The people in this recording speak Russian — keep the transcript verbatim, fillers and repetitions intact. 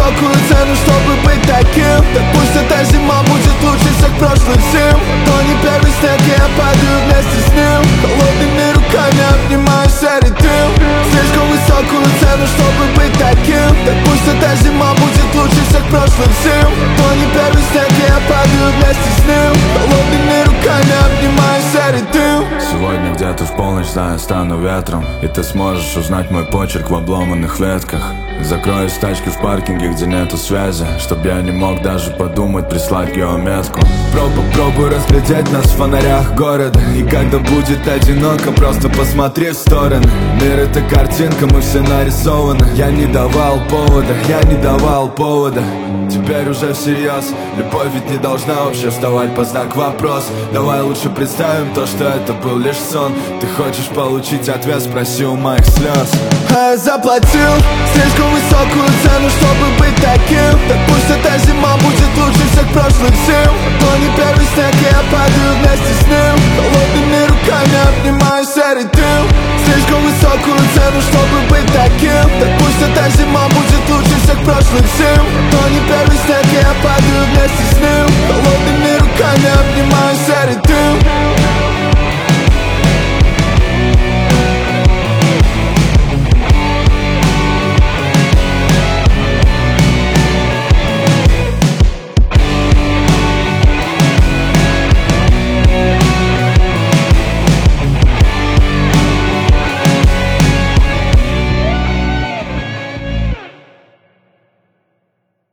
высокую цену, чтобы быть таким. Так пусть эта зима будет лучше всех прошлых зим. То не первый снег, и я падаю вместе с ним. Холодными руками обнимаю серый дым. Слишком высокую цену, чтобы быть таким. Так пусть эта зима будет лучше всех прошлых зим. То не первый снег, и я падаю вместе с ним. Холодными руками обнимаю серый дым. Сегодня где-то в полночь, да, я стану ветром, и ты сможешь узнать мой почерк в обломанных ветках. Закрою тачки в паркинге, где нету связи, чтоб я не мог даже подумать прислать геометку. Пробуй, пробуй разглядеть нас в фонарях города. И когда будет одиноко, просто посмотри в стороны. Мир это картинка, мы все нарисованы. Я не давал повода, я не давал повода. Теперь уже всерьез, любовь ведь не должна вообще вставать по знак вопрос. Давай лучше представим то, что это был лишь сон. Ты хочешь получить ответ, спроси у моих слез. А я заплатил слишком высокую цену, чтобы быть таким. Так пусть эта зима будет лучше всех прошлых зим. То не первый снег, и я падаю вместе с ним. Холодными руками обнимаю серый дым. Слишком высокую цену, чтобы быть таким. Так пусть эта зима будет лучше всех прошлых зим. То не